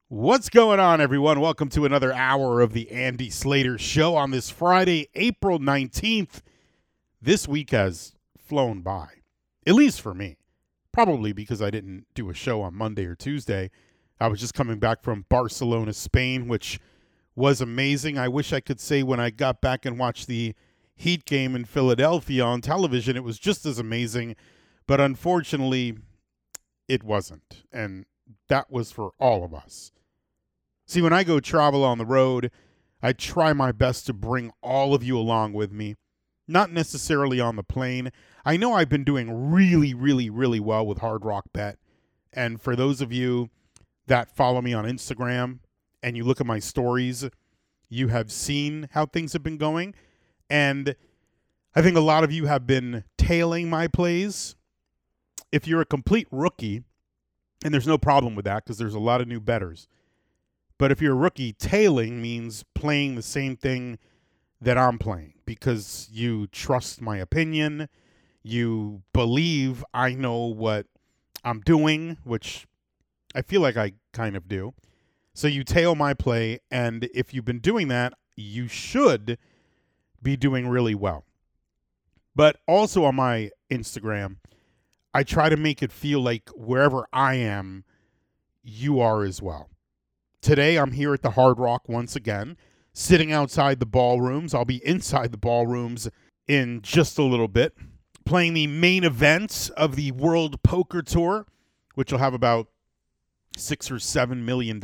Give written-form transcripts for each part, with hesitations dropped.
What's going on, everyone? Welcome to another hour of the Andy Slater Show on this Friday, April 19th. This week has flown by, at least for me. Probably because I didn't do a show on Monday or Tuesday. I was just coming back from Barcelona, Spain, which was amazing. I wish I could say when I got back and watched the Heat game in Philadelphia on television, it was just as amazing. But unfortunately, it wasn't. And that was for all of us. See, when I go travel on the road, I try my best to bring all of you along with me. Not necessarily on the plane. I know I've been doing really well with Hard Rock Bet. And for those of you that follow me on Instagram and you look at my stories, you have seen how things have been going. And I think a lot of you have been tailing my plays. If you're a complete rookie, and there's no problem with that because there's a lot of new bettors. But if you're a rookie, tailing means playing the same thing that I'm playing because you trust my opinion. You believe I know what I'm doing, which I feel like I kind of do. So you tail my play, and if you've been doing that, you should be doing really well. But also on my Instagram, I try to make it feel like wherever I am, you are as well. Today, I'm here at the Hard Rock once again, sitting outside the ballrooms. I'll be inside the ballrooms in just a little bit, playing the main events of the World Poker Tour, which will have about $6 or $7 million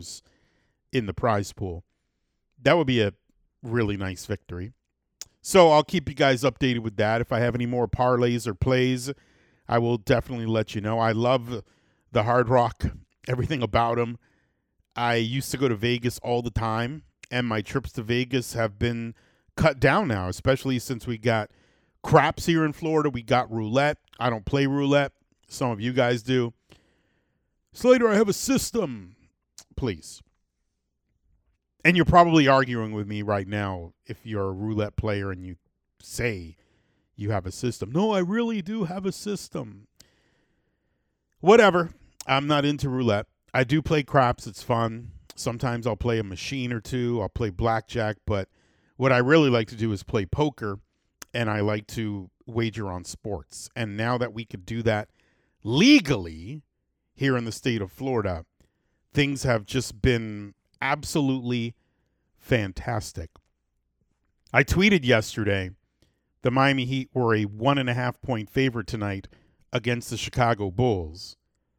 in the prize pool. That would be a really nice victory. So I'll keep you guys updated with that. If I have any more parlays or plays, I will definitely let you know. I love the Hard Rock, everything about them. I used to go to Vegas all the time, and my trips to Vegas have been cut down now, especially since we got craps here in Florida. We got roulette. I don't play roulette. Some of you guys do. Slater, I have a system. Please. And you're probably arguing with me right now if you're a roulette player and you say you have a system. No, I really do have a system. Whatever. I'm not into roulette. I do play craps. It's fun. Sometimes I'll play a machine or two. I'll play blackjack. But what I really like to do is play poker, and I like to wager on sports. And now that we could do that legally here in the state of Florida, things have just been absolutely fantastic. I tweeted yesterday the Miami Heat were a 1.5-point favorite tonight against the Chicago Bulls.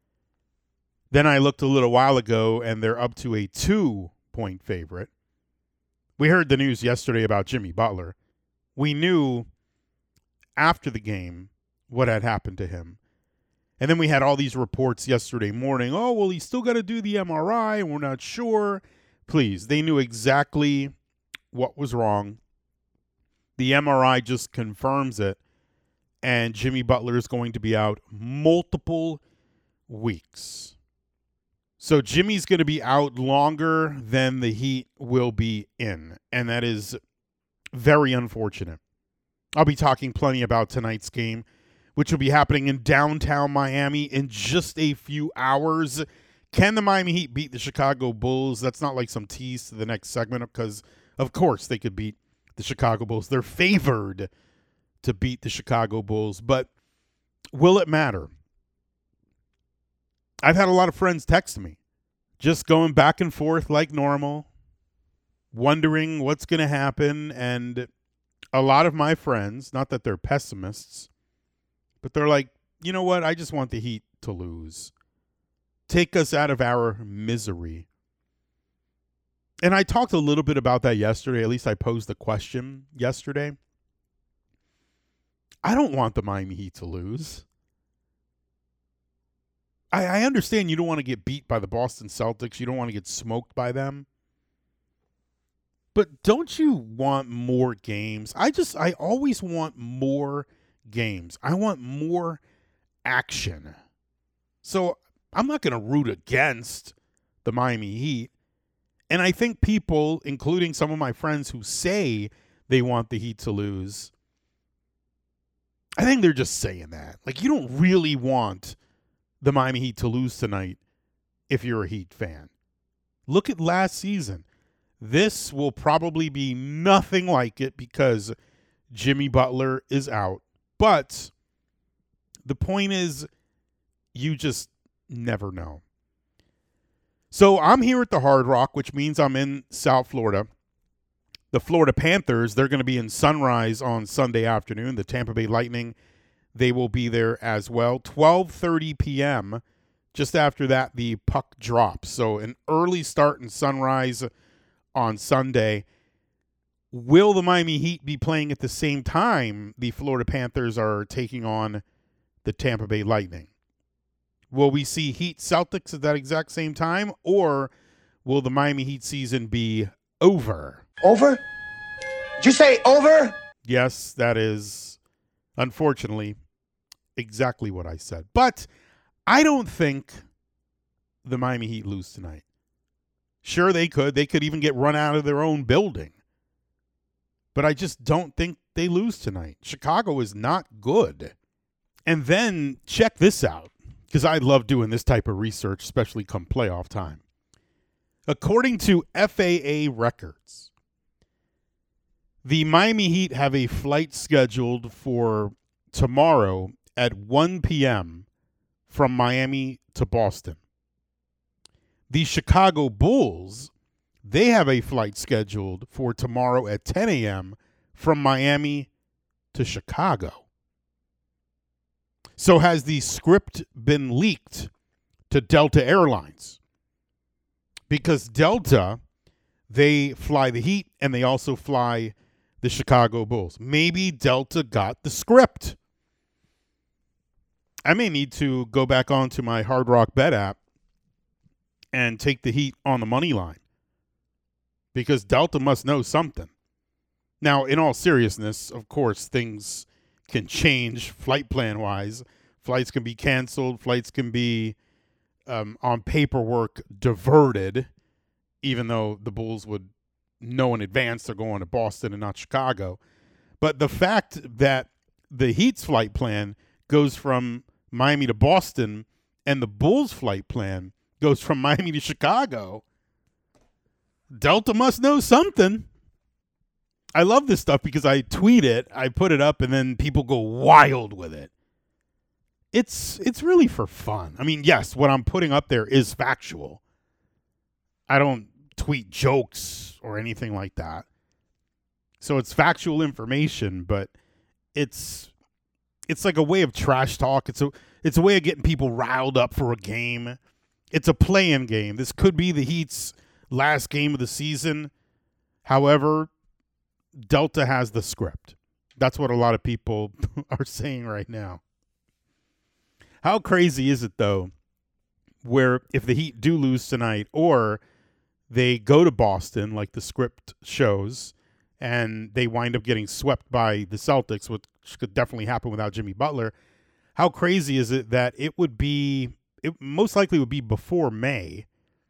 Then I looked a little while ago, and they're up to a 2-point favorite. We heard the news yesterday about Jimmy Butler. We knew after the game what had happened to him. And then we had all these reports yesterday morning. Oh, well, he's still got to do the MRI, and we're not sure. Please, they knew exactly what was wrong. The MRI just confirms it, and Jimmy Butler is going to be out multiple weeks. So Jimmy's going to be out longer than the Heat will be in, and that is very unfortunate. I'll be talking plenty about tonight's game, which will be happening in downtown Miami in just a few hours. Can the Miami Heat beat the Chicago Bulls? That's not like some tease to the next segment because, of course, they could beat the Chicago Bulls. They're favored to beat the Chicago Bulls, but will it matter? I've had a lot of friends text me, just going back and forth like normal, wondering what's going to happen. And a lot of my friends, not that they're pessimists, but they're like, you know what? I just want the Heat to lose. Take us out of our misery. And I talked a little bit about that yesterday. At least I posed the question yesterday. I don't want the Miami Heat to lose. I understand you don't want to get beat by the Boston Celtics. You don't want to get smoked by them. But don't you want more games? I always want more games. I want more action. So I'm not going to root against the Miami Heat. And I think people, including some of my friends who say they want the Heat to lose, I think they're just saying that. Like, you don't really want the Miami Heat to lose tonight if you're a Heat fan. Look at last season. This will probably be nothing like it because Jimmy Butler is out. But the point is, you just never know. So I'm here at the Hard Rock, which means I'm in South Florida. The Florida Panthers, they're going to be in Sunrise on Sunday afternoon. The Tampa Bay Lightning, they will be there as well. 12:30 p.m. Just after that, the puck drops. So an early start in Sunrise on Sunday. Will the Miami Heat be playing at the same time the Florida Panthers are taking on the Tampa Bay Lightning? Will we see Heat Celtics at that exact same time, or will the Miami Heat season be over? Over? Did you say over? Yes, that is, unfortunately, exactly what I said. But I don't think the Miami Heat lose tonight. Sure, they could. They could even get run out of their own building. But I just don't think they lose tonight. Chicago is not good. And then check this out, because I love doing this type of research, especially come playoff time. According to FAA records, the Miami Heat have a flight scheduled for tomorrow at 1 p.m. from Miami to Boston. The Chicago Bulls, they have a flight scheduled for tomorrow at 10 a.m. from Miami to Chicago. So has the script been leaked to Delta Airlines? Because Delta, they fly the Heat and they also fly the Chicago Bulls. Maybe Delta got the script. I may need to go back onto my Hard Rock Bet app and take the Heat on the money line, because Delta must know something. Now, in all seriousness, of course, things can change flight plan-wise. Flights can be canceled. Flights can be, on paperwork, diverted, even though the Bulls would know in advance they're going to Boston and not Chicago. But the fact that the Heat's flight plan goes from Miami to Boston and the Bulls' flight plan goes from Miami to Chicago, Delta must know something. I love this stuff because I tweet it, I put it up, and then people go wild with it. It's really for fun. I mean, yes, what I'm putting up there is factual. I don't tweet jokes or anything like that. So it's factual information, but it's like a way of trash talk. It's a way of getting people riled up for a game. It's a play-in game. This could be the Heat's last game of the season. However, Delta has the script. That's what a lot of people are saying right now. How crazy is it, though, where if the Heat do lose tonight or they go to Boston like the script shows and they wind up getting swept by the Celtics, which could definitely happen without Jimmy Butler, how crazy is it that it most likely would be before May,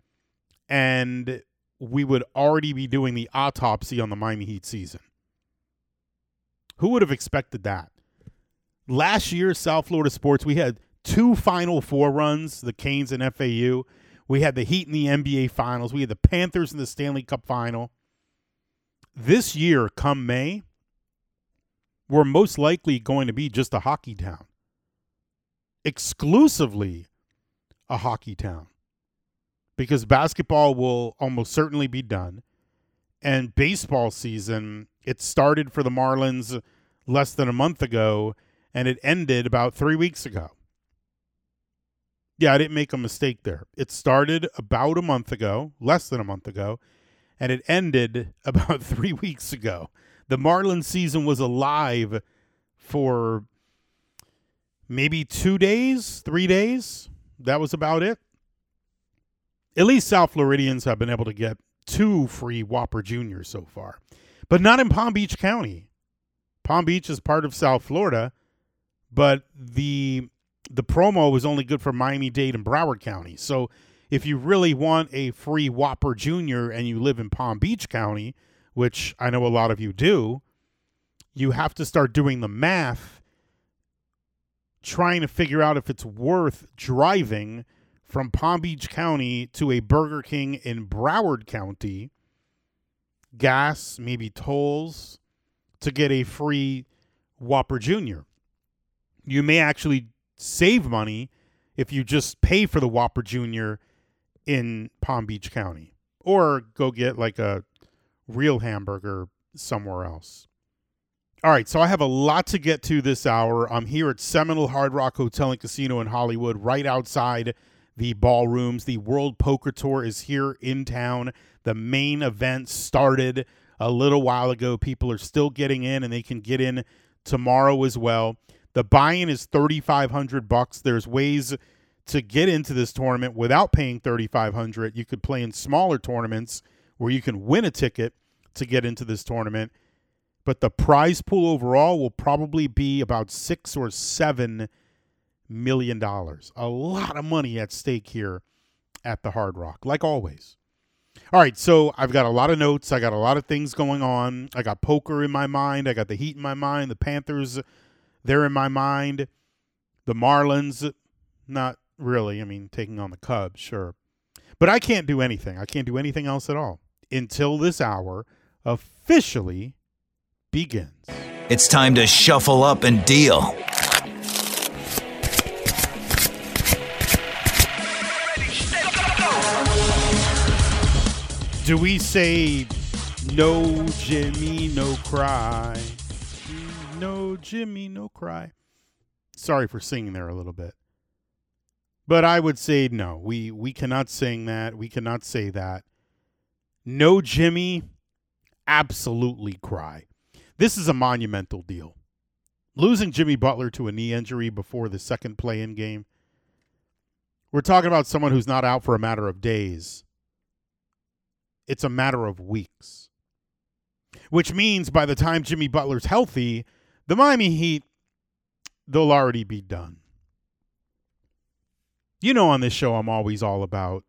and we would already be doing the autopsy on the Miami Heat season? Who would have expected that? Last year, South Florida sports, we had 2 Final Four runs, the Canes and FAU. We had the Heat in the NBA Finals. We had the Panthers in the Stanley Cup Final. This year, come May, we're most likely going to be just a hockey town. Exclusively a hockey town. Because basketball will almost certainly be done. And baseball season, it started for the Marlins less than a month ago, and it ended about 3 weeks ago. Yeah, I didn't make a mistake there. It started about a month ago, less than a month ago, and it ended about 3 weeks ago. The Marlins season was alive for maybe 2 days, 3 days. That was about it. At least South Floridians have been able to get 2 free Whopper Juniors so far, but not in Palm Beach County. Palm Beach is part of South Florida, but the promo was only good for Miami-Dade and Broward County. So if you really want a free Whopper Junior and you live in Palm Beach County, which I know a lot of you do, you have to start doing the math, trying to figure out if it's worth driving from Palm Beach County to a Burger King in Broward County, gas, maybe tolls, to get a free Whopper Jr. You may actually save money if you just pay for the Whopper Jr. in Palm Beach County, or go get like a real hamburger somewhere else. All right, so I have a lot to get to this hour. I'm here at Seminole Hard Rock Hotel and Casino in Hollywood, right outside the ballrooms. The World Poker Tour is here in town. The main event started a little while ago. People are still getting in, and they can get in tomorrow as well. The buy-in is $3,500. There's ways to get into this tournament without paying $3,500. You could play in smaller tournaments where you can win a ticket to get into this tournament. But the prize pool overall will probably be about $6 or $7 million. A lot of money at stake here at the Hard Rock, like always. All right, so I've got a lot of notes. I got a lot of things going on. I got poker in my mind. I got the Heat in my mind. The Panthers, they're in my mind. The Marlins, not really. I mean, taking on the Cubs, sure. But I can't do anything. I can't do anything else at all until this hour officially begins. It's time to shuffle up and deal. Do we say no Jimmy, no cry? No Jimmy, no cry. Sorry for singing there a little bit. But I would say no. We cannot sing that. We cannot say that. No Jimmy, absolutely cry. This is a monumental deal. Losing Jimmy Butler to a knee injury before the second play-in game. We're talking about someone who's not out for a matter of days. It's a matter of weeks. Which means by the time Jimmy Butler's healthy, the Miami Heat, they'll already be done. You know, on this show, I'm always all about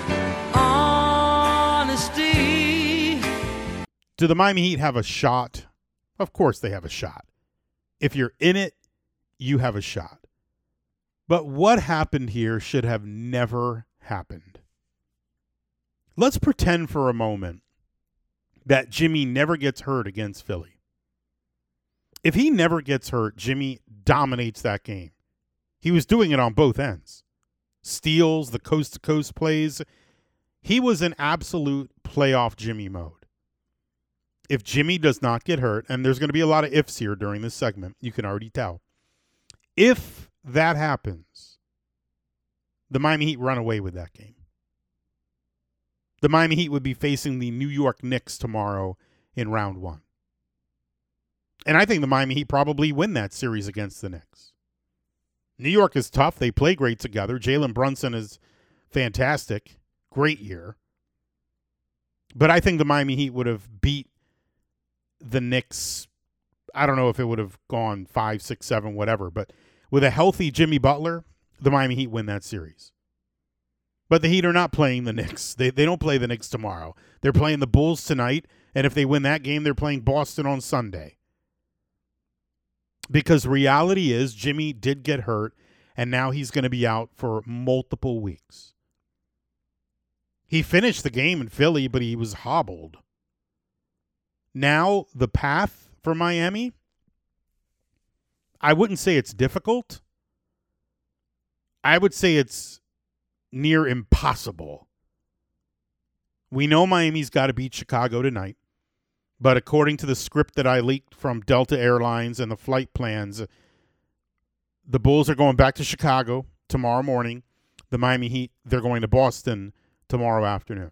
honesty. Do the Miami Heat have a shot? Of course they have a shot. If you're in it, you have a shot. But what happened here should have never happened. Let's pretend for a moment that Jimmy never gets hurt against Philly. If he never gets hurt, Jimmy dominates that game. He was doing it on both ends. Steals, the coast-to-coast plays. He was in absolute playoff Jimmy mode. If Jimmy does not get hurt, and there's going to be a lot of ifs here during this segment, you can already tell. If that happens, the Miami Heat run away with that game. The Miami Heat would be facing the New York Knicks tomorrow in round one. And I think the Miami Heat probably win that series against the Knicks. New York is tough. They play great together. Jalen Brunson is fantastic. Great year. But I think the Miami Heat would have beat the Knicks. I don't know if it would have gone 5, 6, 7, whatever. But with a healthy Jimmy Butler, the Miami Heat win that series. But the Heat are not playing the Knicks. They don't play the Knicks tomorrow. They're playing the Bulls tonight. And if they win that game, they're playing Boston on Sunday. Because reality is Jimmy did get hurt, and now he's going to be out for multiple weeks. He finished the game in Philly, but he was hobbled. Now, the path for Miami, I wouldn't say it's difficult. I would say it's near impossible. We know Miami's got to beat Chicago tonight. But according to the script that I leaked from Delta Airlines and the flight plans, the Bulls are going back to Chicago tomorrow morning. The Miami Heat, they're going to Boston tomorrow afternoon.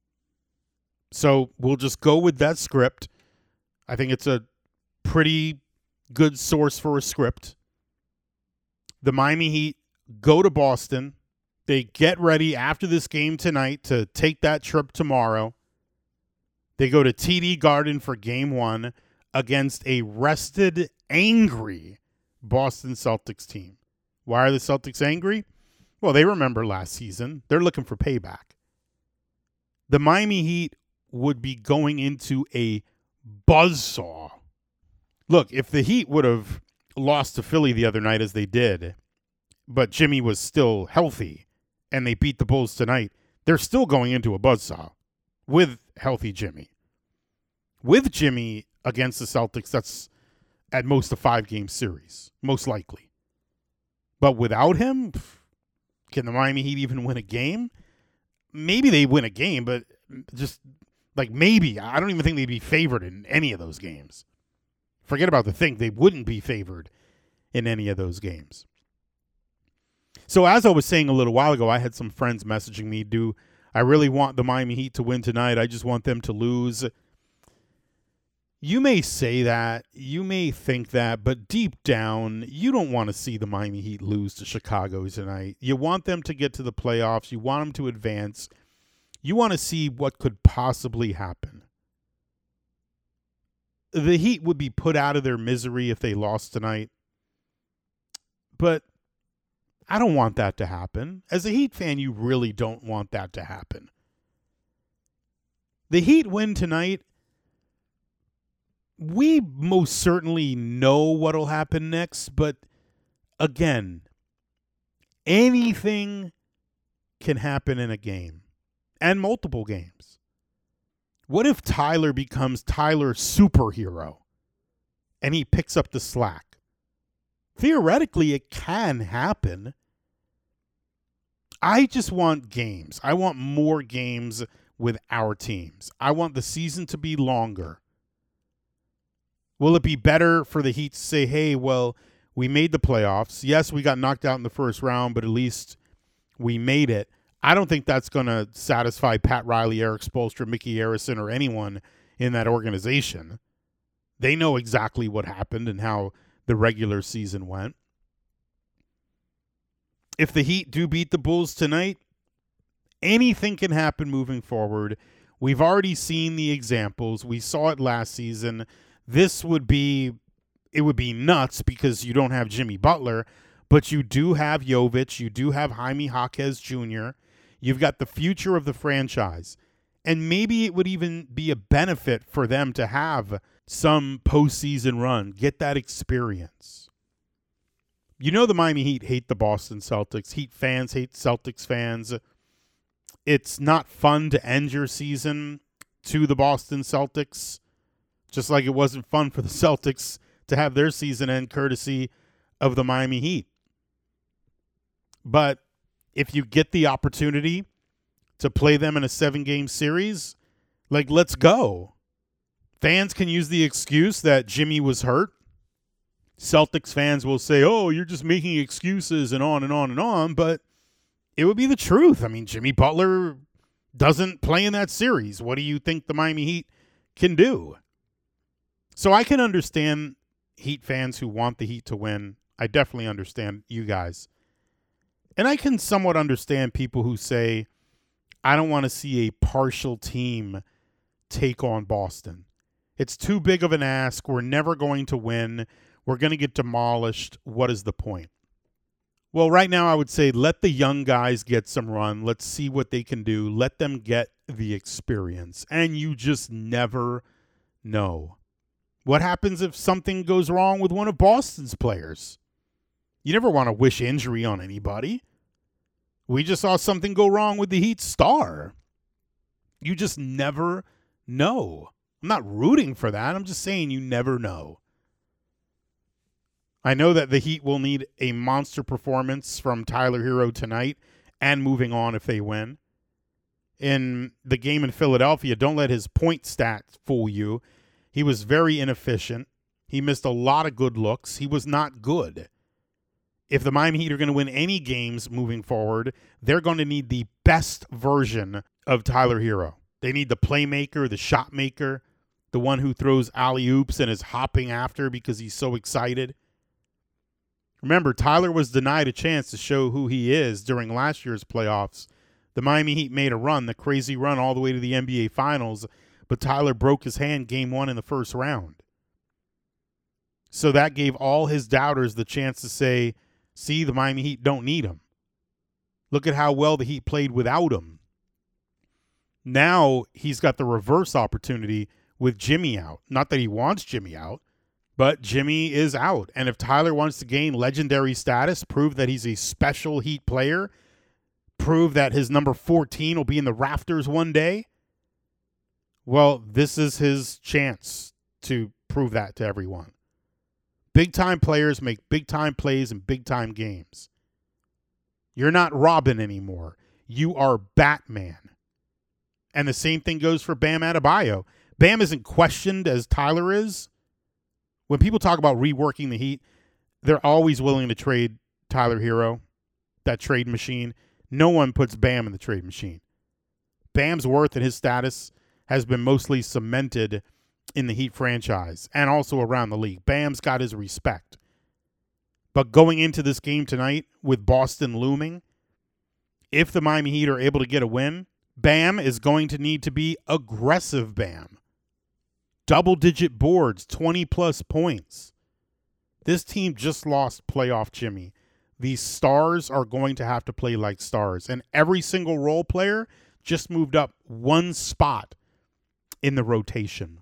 So we'll just go with that script. I think it's a pretty good source for a script. The Miami Heat go to Boston. They get ready after this game tonight to take that trip tomorrow. They go to TD Garden for game one against a rested, angry Boston Celtics team. Why are the Celtics angry? Well, they remember last season. They're looking for payback. The Miami Heat would be going into a buzzsaw. Look, if the Heat would have lost to Philly the other night as they did, but Jimmy was still healthy and they beat the Bulls tonight, they're still going into a buzzsaw with healthy Jimmy. With Jimmy against the Celtics, that's at most a 5-game series, most likely. But without him, can the Miami Heat even win a game? Maybe they win a game, but just like maybe. I don't even think they'd be favored in any of those games. Forget about the thing. They wouldn't be favored in any of those games. So as I was saying a little while ago, I had some friends messaging me, I really want the Miami Heat to win tonight. I just want them to lose. You may say that, you may think that, but deep down, you don't want to see the Miami Heat lose to Chicago tonight. You want them to get to the playoffs. You want them to advance. You want to see what could possibly happen. The Heat would be put out of their misery if they lost tonight. But I don't want that to happen. As a Heat fan, you really don't want that to happen. The Heat win tonight. We most certainly know what will happen next, but again, anything can happen in a game and multiple games. What if Tyler becomes Tyler Superhero and he picks up the slack? Theoretically, it can happen. I just want games. I want more games with our teams. I want the season to be longer. Will it be better for the Heat to say, hey, well, we made the playoffs. Yes, we got knocked out in the first round, but at least we made it. I don't think that's going to satisfy Pat Riley, Eric Spoelstra, Mickey Arison, or anyone in that organization. They know exactly what happened and how the regular season went. If the Heat do beat the Bulls tonight, anything can happen moving forward. We've already seen the examples. We saw it last season. It would be nuts because you don't have Jimmy Butler, but you do have Jovic, you do have Jaime Jaquez Jr., you've got the future of the franchise, and maybe it would even be a benefit for them to have some postseason run, get that experience. You know the Miami Heat hate the Boston Celtics. Heat fans hate Celtics fans. It's not fun to end your season to the Boston Celtics. Just like it wasn't fun for the Celtics to have their season end courtesy of the Miami Heat. But if you get the opportunity to play them in a 7-game series, let's go. Fans can use the excuse that Jimmy was hurt. Celtics fans will say, oh, you're just making excuses and on and on and on. But it would be the truth. I mean, Jimmy Butler doesn't play in that series. What do you think the Miami Heat can do? So I can understand Heat fans who want the Heat to win. I definitely understand you guys. And I can somewhat understand people who say, I don't want to see a partial team take on Boston. It's too big of an ask. We're never going to win. We're going to get demolished. What is the point? Well, right now I would say let the young guys get some run. Let's see what they can do. Let them get the experience. And you just never know. What happens if something goes wrong with one of Boston's players? You never want to wish injury on anybody. We just saw something go wrong with the Heat star. You just never know. I'm not rooting for that. I'm just saying you never know. I know that the Heat will need a monster performance from Tyler Hero tonight and moving on if they win. In the game in Philadelphia, don't let his point stats fool you. He was very inefficient. He missed a lot of good looks. He was not good. If the Miami Heat are going to win any games moving forward, they're going to need the best version of Tyler Hero. They need the playmaker, the shot maker, the one who throws alley-oops and is hopping after because he's so excited. Remember, Tyler was denied a chance to show who he is during last year's playoffs. The Miami Heat made a run, the crazy run all the way to the NBA Finals, but Tyler broke his hand game 1 in the first round. So that gave all his doubters the chance to say, see, the Miami Heat don't need him. Look at how well the Heat played without him. Now he's got the reverse opportunity with Jimmy out. Not that he wants Jimmy out, but Jimmy is out. And if Tyler wants to gain legendary status, prove that he's a special Heat player, prove that his number 14 will be in the rafters one day? Well, this is his chance to prove that to everyone. Big-time players make big-time plays in big-time games. You're not Robin anymore. You are Batman. And the same thing goes for Bam Adebayo. Bam isn't questioned as Tyler is. When people talk about reworking the Heat, they're always willing to trade Tyler Hero, that trade machine. No one puts Bam in the trade machine. Bam's worth and his status has been mostly cemented in the Heat franchise and also around the league. Bam's got his respect. But going into this game tonight with Boston looming, if the Miami Heat are able to get a win, Bam is going to need to be aggressive Bam. Double-digit boards, 20-plus points. This team just lost playoff Jimmy. These stars are going to have to play like stars. And every single role player just moved up one spot in the rotation.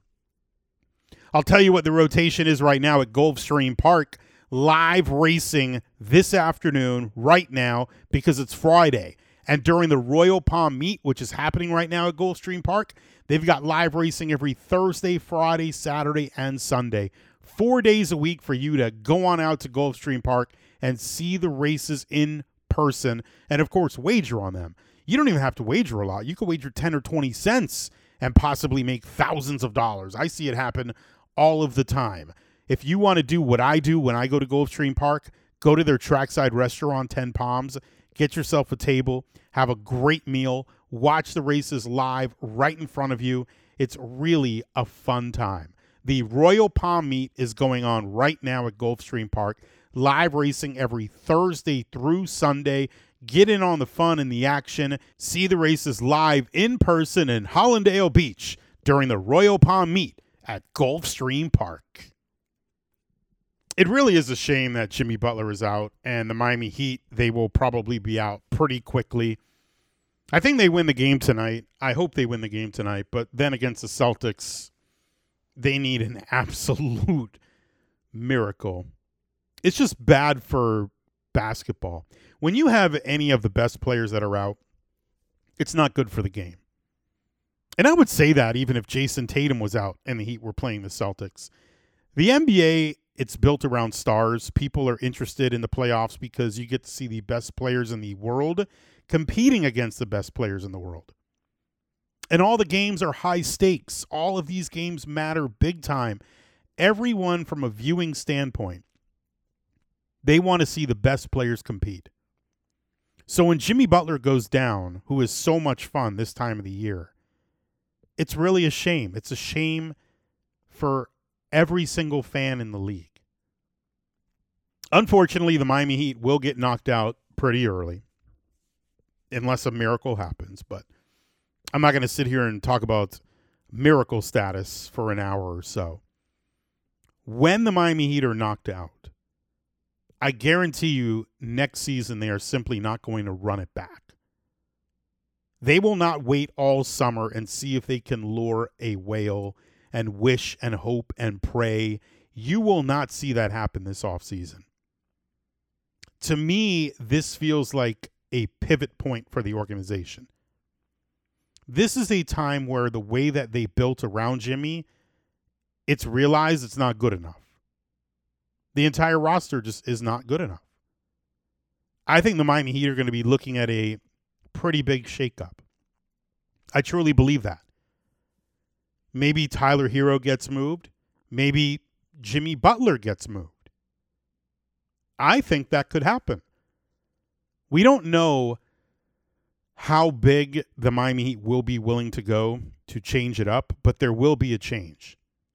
I'll tell you what the rotation is right now at Gulfstream Park. Live racing this afternoon, right now, because it's Friday. And during the Royal Palm Meet, which is happening right now at Gulfstream Park, they've got live racing every Thursday, Friday, Saturday, and Sunday. 4 days a week for you to go on out to Gulfstream Park and see the races in person. And, of course, wager on them. You don't even have to wager a lot. You could wager 10 or 20 cents and possibly make thousands of dollars. I see it happen all of the time. If you want to do what I do when I go to Gulfstream Park, go to their trackside restaurant, 10 Palms, get yourself a table, have a great meal, watch the races live right in front of you. It's really a fun time. The Royal Palm Meet is going on right now at Gulfstream Park. Live racing every Thursday through Sunday. Get in on the fun and the action. See the races live in person in Hollandale Beach during the Royal Palm Meet at Gulfstream Park. It really is a shame that Jimmy Butler is out, and the Miami Heat, they will probably be out pretty quickly. I think they win the game tonight. I hope they win the game tonight, but then against the Celtics, they need an absolute miracle. It's just bad for basketball. When you have any of the best players that are out, it's not good for the game. And I would say that even if Jason Tatum was out and the Heat were playing the Celtics. The NBA, it's built around stars. People are interested in the playoffs because you get to see the best players in the world competing against the best players in the world. And all the games are high stakes. All of these games matter big time. Everyone from a viewing standpoint, they want to see the best players compete. So when Jimmy Butler goes down, who is so much fun this time of the year, it's really a shame. It's a shame for every single fan in the league. Unfortunately, the Miami Heat will get knocked out pretty early, unless a miracle happens. But I'm not going to sit here and talk about miracle status for an hour or so. When the Miami Heat are knocked out, I guarantee you next season they are simply not going to run it back. They will not wait all summer and see if they can lure a whale and wish and hope and pray. You will not see that happen this offseason. To me, this feels like a pivot point for the organization. This is a time where the way that they built around Jimmy, it's realized it's not good enough. The entire roster just is not good enough. I think the Miami Heat are going to be looking at a pretty big shakeup. I truly believe that. Maybe Tyler Hero gets moved. Maybe Jimmy Butler gets moved. I think that could happen. We don't know how big the Miami Heat will be willing to go to change it up, but there will be a change.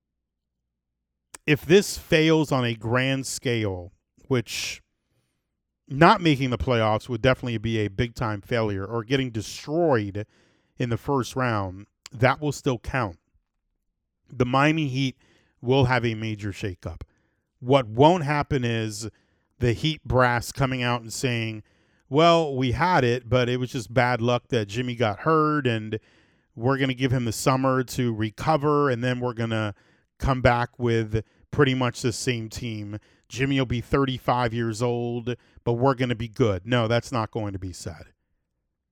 If this fails on a grand scale, which not making the playoffs would definitely be a big-time failure, or getting destroyed in the first round, that will still count. The Miami Heat will have a major shakeup. What won't happen is the Heat brass coming out and saying, well, we had it, but it was just bad luck that Jimmy got hurt, and we're going to give him the summer to recover, and then we're going to come back with pretty much the same team. Jimmy will be 35 years old, but we're going to be good. No, that's not going to be said.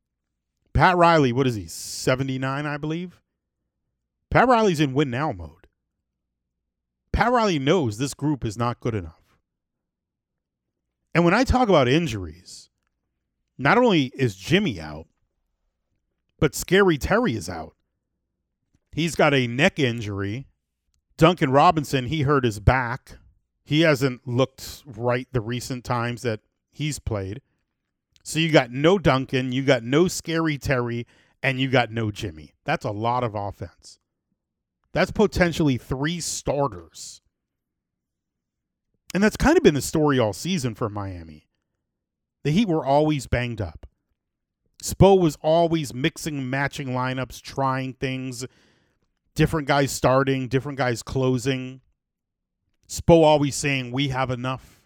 Pat Riley, what is he, 79, I believe? Pat Riley's in win now mode. Pat Riley knows this group is not good enough. And when I talk about injuries, not only is Jimmy out, but Scary Terry is out. He's got a neck injury. Duncan Robinson, he hurt his back. He hasn't looked right the recent times that he's played. So you got no Duncan, you got no Scary Terry, and you got no Jimmy. That's a lot of offense. That's potentially 3 starters. And that's kind of been the story all season for Miami. The Heat were always banged up. Spo was always mixing, matching lineups, trying things. Different guys starting, different guys closing. Spo always saying, we have enough.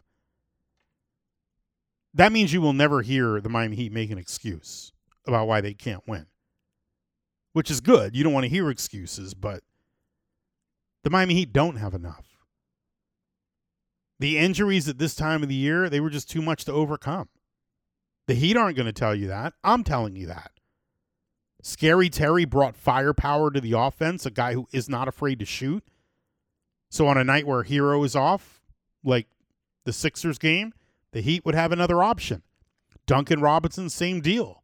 That means you will never hear the Miami Heat make an excuse about why they can't win. Which is good. You don't want to hear excuses, but the Miami Heat don't have enough. The injuries at this time of the year, they were just too much to overcome. The Heat aren't going to tell you that. I'm telling you that. Scary Terry brought firepower to the offense, a guy who is not afraid to shoot. So on a night where Hero is off, like the Sixers game, the Heat would have another option. Duncan Robinson, same deal.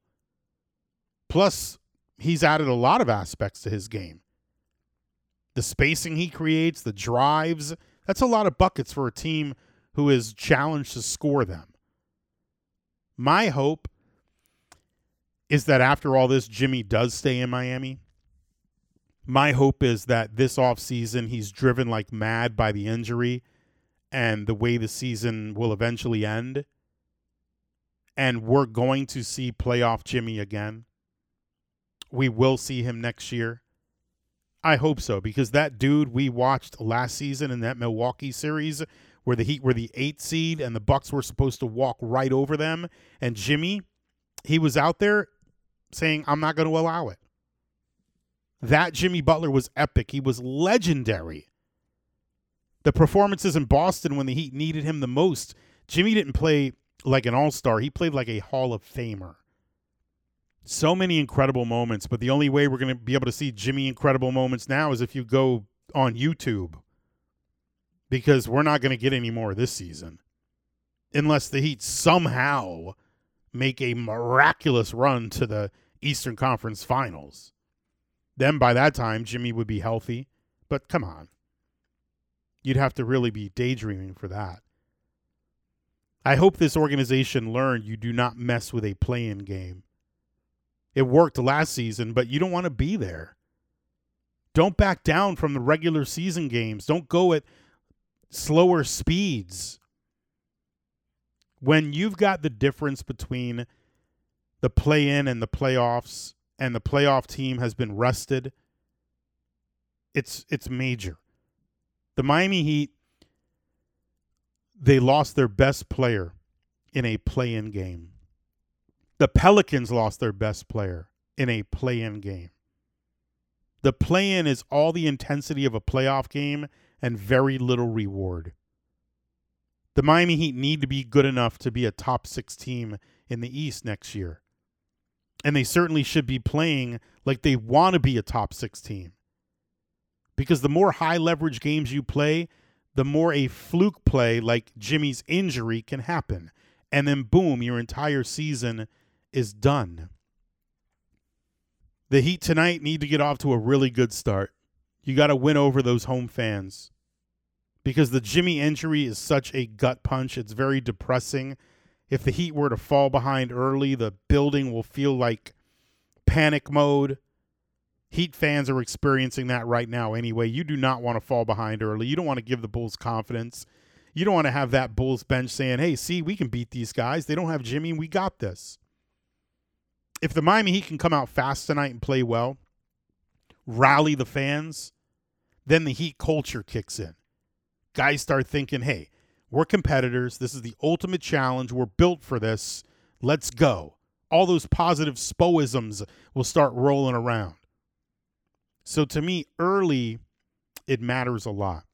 Plus, he's added a lot of aspects to his game. The spacing he creates, the drives, that's a lot of buckets for a team who is challenged to score them. My hope is that after all this, Jimmy does stay in Miami. My hope is that this offseason he's driven like mad by the injury and the way the season will eventually end. And we're going to see playoff Jimmy again. We will see him next year. I hope so, because that dude we watched last season in that Milwaukee series where the Heat were the 8th seed and the Bucks were supposed to walk right over them, and Jimmy, he was out there saying, I'm not going to allow it. That Jimmy Butler was epic. He was legendary. The performances in Boston when the Heat needed him the most, Jimmy didn't play like an all-star. He played like a Hall of Famer. So many incredible moments, but the only way we're going to be able to see Jimmy incredible moments now is if you go on YouTube, because we're not going to get any more this season unless the Heat somehow make a miraculous run to the Eastern Conference Finals. Then by that time, Jimmy would be healthy, but come on. You'd have to really be daydreaming for that. I hope this organization learned you do not mess with a play-in game. It worked last season, but you don't want to be there. Don't back down from the regular season games. Don't go at slower speeds. When you've got the difference between the play-in and the playoffs, and the playoff team has been rested, it's major. The Miami Heat, they lost their best player in a play-in game. The Pelicans lost their best player in a play-in game. The play-in is all the intensity of a playoff game and very little reward. The Miami Heat need to be good enough to be a top 6 team in the East next year. And they certainly should be playing like they want to be a top 6 team. Because the more high-leverage games you play, the more a fluke play like Jimmy's injury can happen. And then, boom, your entire season is done. The Heat tonight need to get off to a really good start. You got to win over those home fans. Because the Jimmy injury is such a gut punch. It's very depressing. If the Heat were to fall behind early, the building will feel like panic mode. Heat fans are experiencing that right now anyway. You do not want to fall behind early. You don't want to give the Bulls confidence. You don't want to have that Bulls bench saying, hey, see, we can beat these guys. They don't have Jimmy. We got this. If the Miami Heat can come out fast tonight and play well, rally the fans, then the Heat culture kicks in. Guys start thinking, hey, we're competitors. This is the ultimate challenge. We're built for this. Let's go. All those positive spoisms will start rolling around. So to me, early, it matters a lot.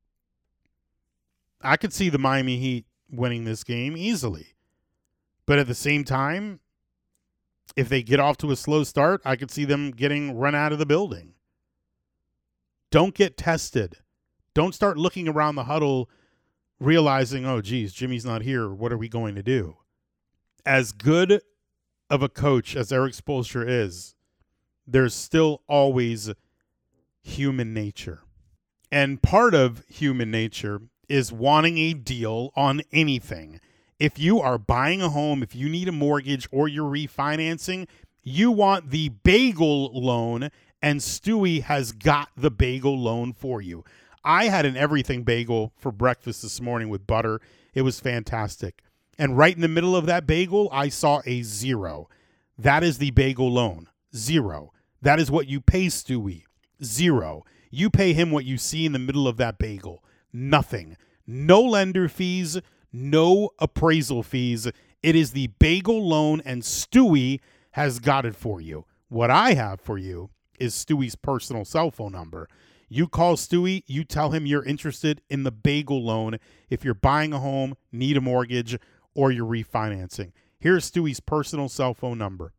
I could see the Miami Heat winning this game easily. But at the same time, If they get off to a slow start, I could see them getting run out of the building. Don't get tested. Don't start looking around the huddle realizing, oh, geez, Jimmy's not here. What are we going to do? As good of a coach as Eric Spoelstra is, there's still always human nature. And part of human nature is wanting a deal on anything. If you are buying a home, if you need a mortgage or you're refinancing, you want the bagel loan, and Stewie has got the bagel loan for you. I had an everything bagel for breakfast this morning with butter. It was fantastic. And right in the middle of that bagel, I saw a 0. That is the bagel loan. 0. That is what you pay Stewie. 0. You pay him what you see in the middle of that bagel. Nothing. No lender fees, no appraisal fees. It is the bagel loan, and Stewie has got it for you. What I have for you is Stewie's personal cell phone number. You call Stewie, you tell him you're interested in the bagel loan if you're buying a home, need a mortgage, or you're refinancing. Here's Stewie's personal cell phone number,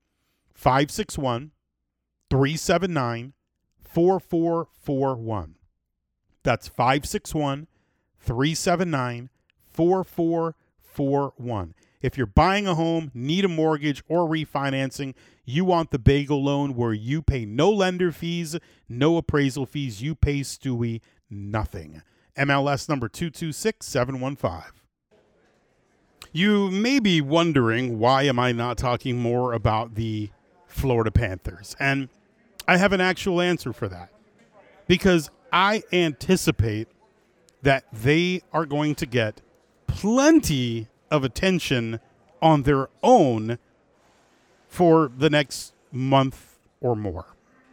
561-379-4441. That's 561-379-4441. If you're buying a home, need a mortgage, or refinancing, you want the bagel loan where you pay no lender fees, no appraisal fees. You pay Stewie nothing. MLS number 226715. You may be wondering, why am I not talking more about the Florida Panthers? And I have an actual answer for that. Because I anticipate that they are going to get plenty of attention on their own for the next month or more.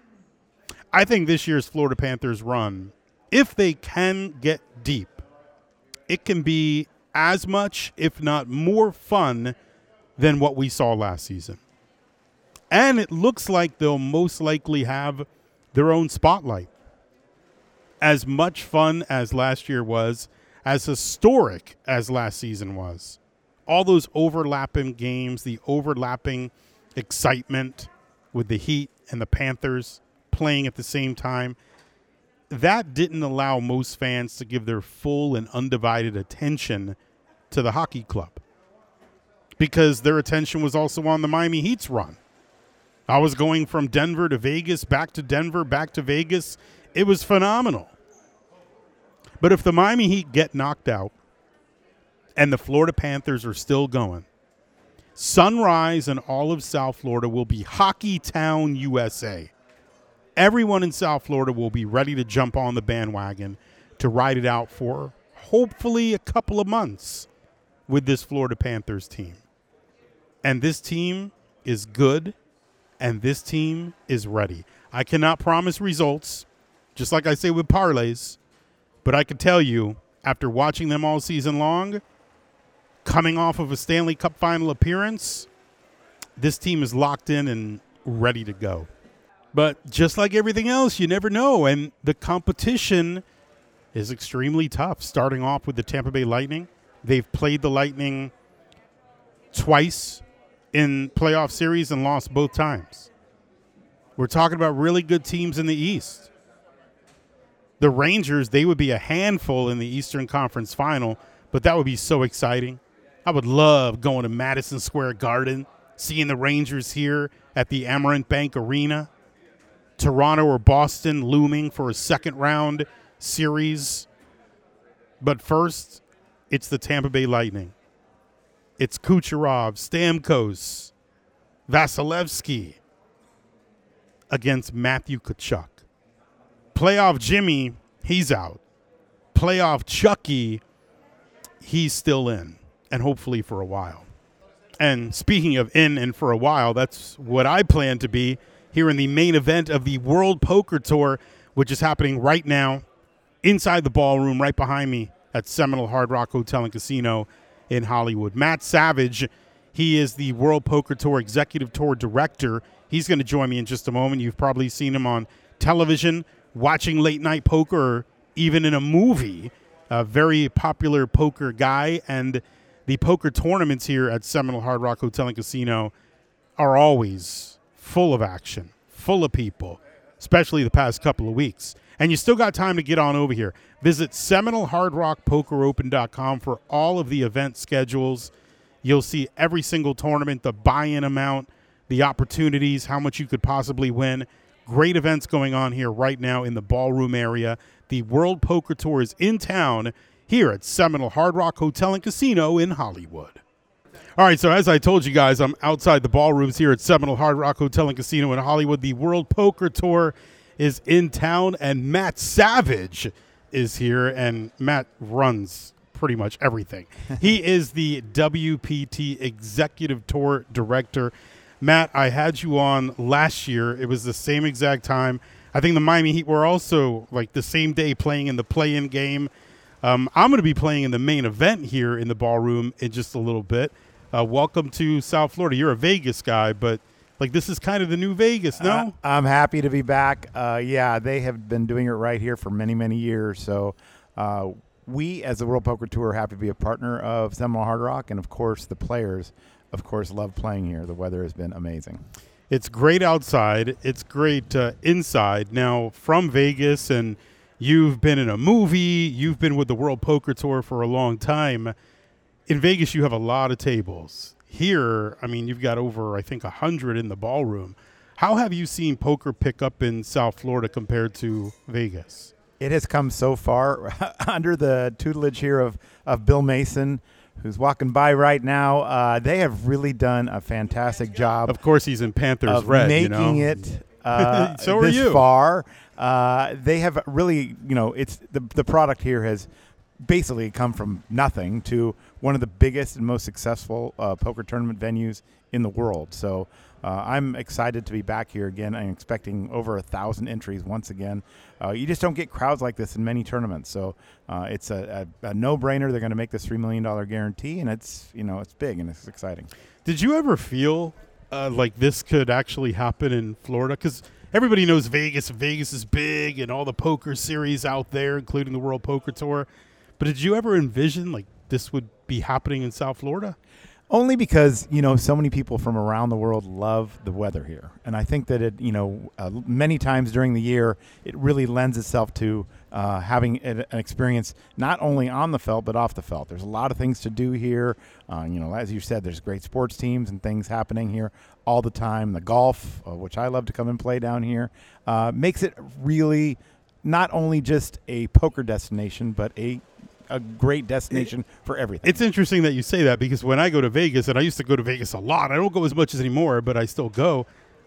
I think this year's Florida Panthers run, if they can get deep, it can be as much, if not more fun than what we saw last season. And it looks like they'll most likely have their own spotlight. As much fun as last year was, as historic as last season was, all those overlapping games, the overlapping excitement with the Heat and the Panthers playing at the same time, that didn't allow most fans to give their full and undivided attention to the hockey club, because their attention was also on the Miami Heat's run. I was going from Denver to Vegas, back to Denver, back to Vegas. It was phenomenal. But if the Miami Heat get knocked out and the Florida Panthers are still going, Sunrise and all of South Florida will be Hockey Town, USA. Everyone in South Florida will be ready to jump on the bandwagon to ride it out for hopefully a couple of months with this Florida Panthers team. And this team is good, and this team is ready. I cannot promise results, just like I say with parlays, but I can tell you, after watching them all season long, coming off of a Stanley Cup final appearance, this team is locked in and ready to go. But just like everything else, you never know, and the competition is extremely tough. Starting off with the Tampa Bay Lightning, they've played the Lightning twice in playoff series and lost both times. We're talking about really good teams in the East. The Rangers, they would be a handful in the Eastern Conference Final, but that would be so exciting. I would love going to Madison Square Garden, seeing the Rangers here at the Amerant Bank Arena. Toronto or Boston looming for a second-round series. But first, it's the Tampa Bay Lightning. It's Kucherov, Stamkos, Vasilevsky against Matthew Tkachuk. Playoff Jimmy, he's out. Playoff Chucky, he's still in, and hopefully for a while. And speaking of in and for a while, that's what I plan to be here in the main event of the World Poker Tour, which is happening right now inside the ballroom right behind me at Seminole Hard Rock Hotel and Casino in Hollywood. Matt Savage, he is the World Poker Tour Executive Tour Director. He's going to join me in just a moment. You've probably seen him on television, watching late night poker, or even in a movie. A very popular poker guy, and the poker tournaments here at Seminole Hard Rock Hotel and Casino are always full of action, full of people, especially the past couple of weeks. And you still got time to get on over here. Visit SeminoleHardRockPokerOpen.com for all of the event schedules. You'll see every single tournament, the buy-in amount, the opportunities, how much you could possibly win. Great events going on here right now in the ballroom area. The World Poker Tour is in town here at Seminole Hard Rock Hotel and Casino in Hollywood. All right, so as I told you guys, I'm outside the ballrooms here at Seminole Hard Rock Hotel and Casino in Hollywood. The World Poker Tour is in town, and Matt Savage is here, and Matt runs pretty much everything. He is the WPT Executive Tour Director. Matt, I had you on last year. It was the same exact time. I think the Miami Heat were also like the same day playing in the play-in game. I'm going to be playing in the main event here in the ballroom in just a little bit. Welcome to South Florida. You're a Vegas guy, but like this is kind of the new Vegas, no? I'm happy to be back. Yeah, they have been doing it right here for many, many years. So we, as the World Poker Tour, are happy to be a partner of Seminole Hard Rock. And, of course, the players, of course, love playing here. The weather has been amazing. It's great outside. It's great inside. Now, from Vegas, and you've been in a movie. You've been with the World Poker Tour for a long time. In Vegas, you have a lot of tables. Here, I mean, you've got over, I think, 100 in the ballroom. How have you seen poker pick up in South Florida compared to Vegas? It has come so far under the tutelage here of Bill Mason, who's walking by right now. They have really done a fantastic job. Of course, he's in Panthers red, making it so are this you. far. They have really, it's the product here has basically come from nothing to one of the biggest and most successful poker tournament venues in the world. So I'm excited to be back here again. I'm expecting over 1,000 entries once again. You just don't get crowds like this in many tournaments. So it's a no-brainer. They're going to make this $3 million guarantee, and it's big and it's exciting. Did you ever feel like this could actually happen in Florida? Because everybody knows Vegas. Vegas is big and all the poker series out there, including the World Poker Tour. But did you ever envision like this would be happening in South Florida? Only because, so many people from around the world love the weather here. And I think that it, many times during the year, it really lends itself to having an experience not only on the felt, but off the felt. There's a lot of things to do here. As you said, there's great sports teams and things happening here all the time. The golf, which I love to come and play down here, makes it really not only just a poker destination, but a great destination for everything. It's interesting that you say that because when I go to Vegas, and I used to go to Vegas a lot, I don't go as much as anymore, but I still go.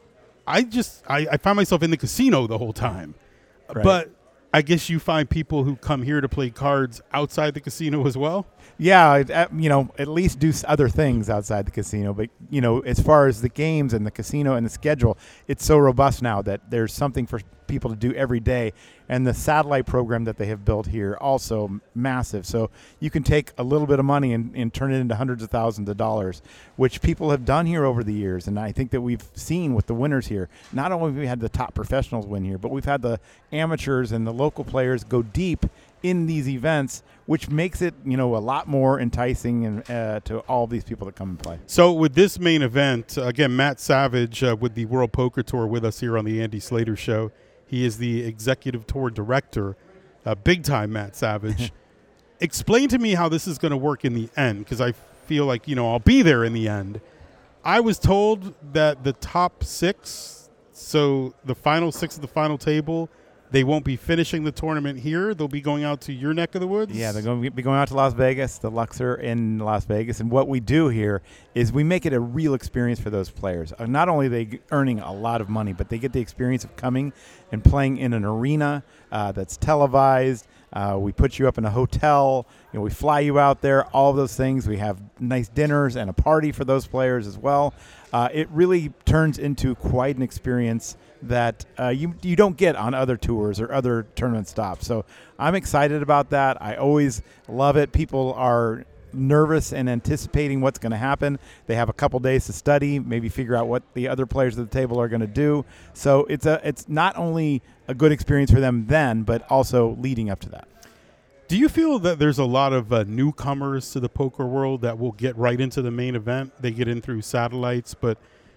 I find myself in the casino the whole time. Right. But I guess you find people who come here to play cards outside the casino as well? Yeah, at least do other things outside the casino. But, as far as the games and the casino and the schedule, it's so robust now that there's something for people to do every day. And the satellite program that they have built here, also massive. So you can take a little bit of money and turn it into hundreds of thousands of dollars, which people have done here over the years. And I think that we've seen with the winners here, not only have we had the top professionals win here, but we've had the amateurs and the local players go deep in these events, which makes it, a lot more enticing and to all of these people that come and play. So with this main event, again, Matt Savage with the World Poker Tour with us here on the Andy Slater Show. He is the Executive Tour Director, big-time Matt Savage. Explain to me how this is going to work in the end, because I feel like, I'll be there in the end. I was told that the top six, so the final six of the final table, they won't be finishing the tournament here. They'll be going out to your neck of the woods? Yeah, they're going to be going out to Las Vegas, the Luxor in Las Vegas. And what we do here is we make it a real experience for those players. Not only are they earning a lot of money, but they get the experience of coming and playing in an arena that's televised. We put you up in a hotel. We fly you out there, all of those things. We have nice dinners and a party for those players as well. It really turns into quite an experience that you don't get on other tours or other tournament stops. So I'm excited about that. I always love it. People are nervous and anticipating what's going to happen. They have a couple days to study, maybe figure out what the other players at the table are going to do. So it's not only a good experience for them then, but also leading up to that. Do you feel that there's a lot of newcomers to the poker world that will get right into the main event? They get in through satellites, but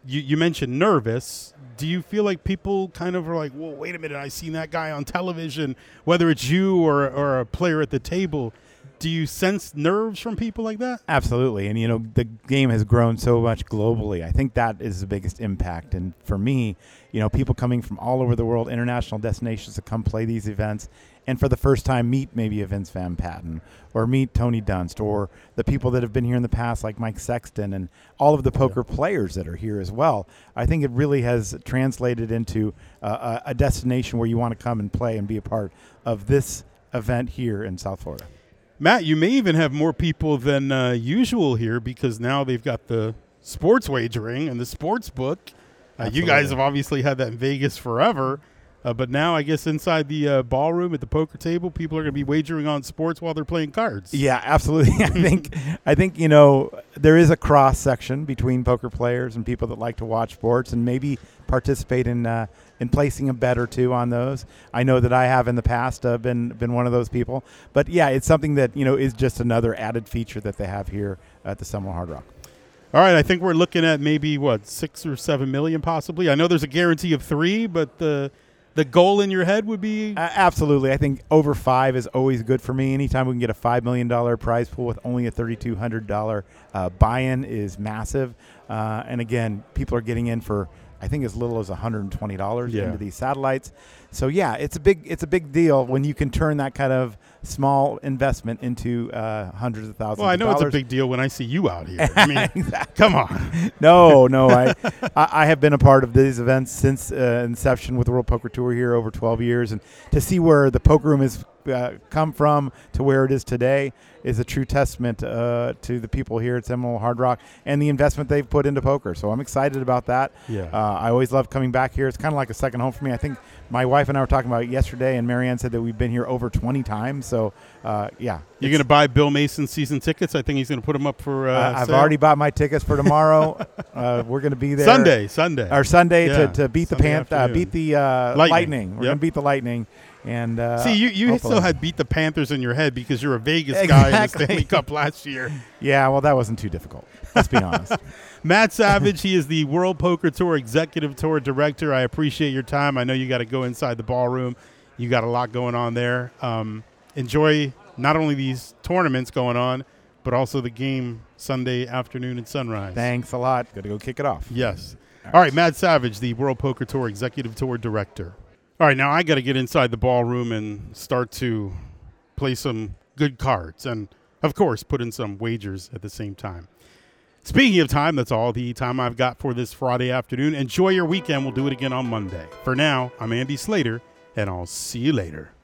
you mentioned nervous. Do you feel like people kind of are like, well, wait a minute, I seen that guy on television, whether it's you or a player at the table? Do you sense nerves from people like that? Absolutely. And, the game has grown so much globally. I think that is the biggest impact. And for me, people coming from all over the world, international destinations to come play these events, and for the first time meet maybe a Vince Van Patten or meet Tony Dunst or the people that have been here in the past like Mike Sexton and all of the poker players that are here as well. I think it really has translated into a destination where you want to come and play and be a part of this event here in South Florida. Matt, you may even have more people than usual here because now they've got the sports wagering and the sports book. You guys have obviously had that in Vegas forever, but now I guess inside the ballroom at the poker table, people are going to be wagering on sports while they're playing cards. Yeah, absolutely. I think there is a cross section between poker players and people that like to watch sports and maybe participate in placing a bet or two on those. I know that I have in the past been one of those people. But yeah, it's something that is just another added feature that they have here at the Seminole Hard Rock. All right, I think we're looking at maybe 6 or 7 million possibly. I know there's a guarantee of 3, but the goal in your head would be absolutely. I think over 5 is always good for me. Anytime we can get a $5 million prize pool with only a $3,200 buy-in is massive. And again, people are getting in for I think as little as $120 into these satellites. So yeah, it's a big deal when you can turn that kind of small investment into hundreds of thousands of dollars. Well, I know it's a big deal when I see you out here. I mean, exactly. Come on. No, I have been a part of these events since inception with the World Poker Tour here over 12 years, and to see where the poker room has come from to where it is today is a true testament to the people here at Seminole Hard Rock and the investment they've put into poker. So I'm excited about that. Yeah. I always love coming back here. It's kind of like a second home for me. I think my wife and I were talking about it yesterday, and Marianne said that we've been here over 20 times. So, yeah. You're going to buy Bill Mason's season tickets? I think he's going to put them up for I've sale. already bought my tickets for tomorrow. We're going to be there. Sunday. Or Sunday Yeah. to beat Sunday beat the Lightning. We're going to beat the Lightning. And see, you still had beat the Panthers in your head because you're a Vegas guy in the Stanley Cup last year. Yeah, well, that wasn't too difficult. Let's be honest. Matt Savage, he is the World Poker Tour Executive Tour Director. I appreciate your time. I know you got to go inside the ballroom. You got a lot going on there. Enjoy not only these tournaments going on, but also the game Sunday afternoon and sunrise. Thanks a lot. Got to go kick it off. Yes. All right, Matt Savage, the World Poker Tour Executive Tour Director. All right, now I got to get inside the ballroom and start to play some good cards and, of course, put in some wagers at the same time. Speaking of time, that's all the time I've got for this Friday afternoon. Enjoy your weekend. We'll do it again on Monday. For now, I'm Andy Slater, and I'll see you later.